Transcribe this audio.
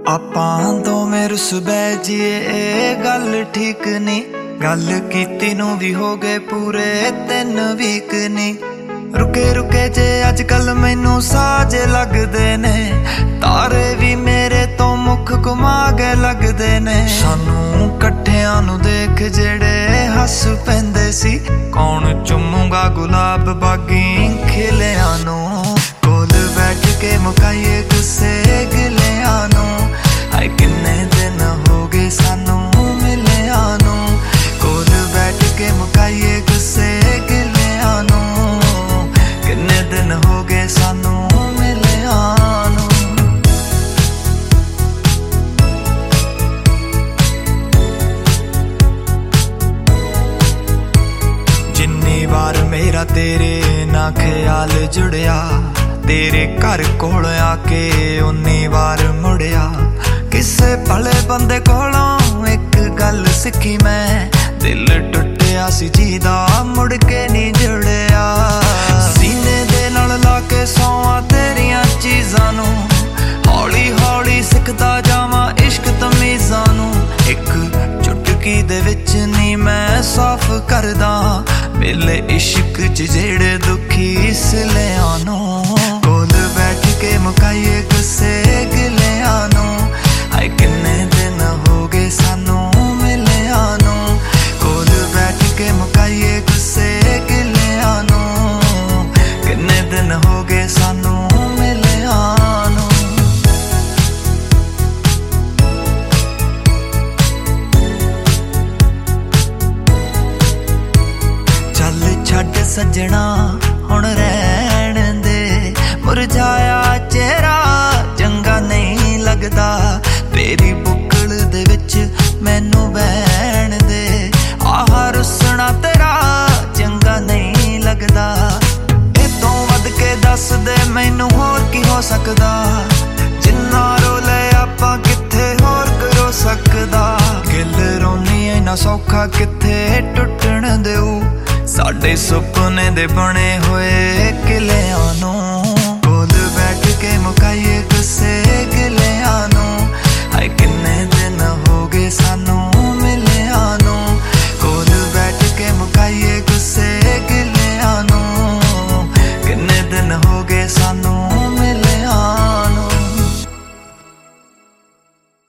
ਆਪਾਂ ਦੋਵੇਂ रुस बह जीए गल ठीक नी गल कीती नूं भी हो गए पूरे 3 वीक नी रुके रुके जे अजकल मैनू साजे लगदे ने तारे भी मेरे तो मुख घुमा गए लगदे ने सानू कट्ठियां नूं देख जेड़े हस पैंदे सी कौन चुमूंगा गुलाब बागी खिलियां नूं कोल बैठ के मुकाइए गुस्से गिलियां नूं हाय किन्ने दिन हो गए सानू मिलियां नूं कोल बैठ के मुकाइए गुस्से गिलियां नूं किन्ने दिन हो गए सानू मिलियां नूं जिन्नी बार मेरा तेरे ना ख्याल जुड़िया तेरे घर कोल आके उन्नी बार मुड़िया किसे भले बंदे कोलों एक गल सिखी मैं दिल टुटिया सी जीदा मुड़ के नहीं जुड़िया सीने दे नाल लाके सौवां तेरियां चीज़ां नूं हौली हौली सिखदा जावां इश्क तमीज़ां नूं एक चुटकी दे विच नी मैं साफ करदा मेले इश्क च जेड़े दुखी सिलियां नूं कोल बैठ के मुकाइए गुस्से गिलियां नूं हाय किन्ने दिन हो गए सानू मिलियां नूं कोल बैठ के मुकाइए गुस्से गिलियां नूं किन्ने दिन हो गए सानू मिलियां नूं चल छड्ड सजना हुण रहण दे मुरझाया चेहरा चंगा नहीं लगदा तेरी बुकल दे विच मैनू बैण दे आह रुसना तेरा चंगा नहीं लगदा ए तों वध के दस दे मैनू होर की हो सकदा जिन्ना रोले आपां किथे होर करो सकदा गिल रोनी इना सौखा किथे टुटण देऊ साडे सुपने दे बने होए किलियां नूं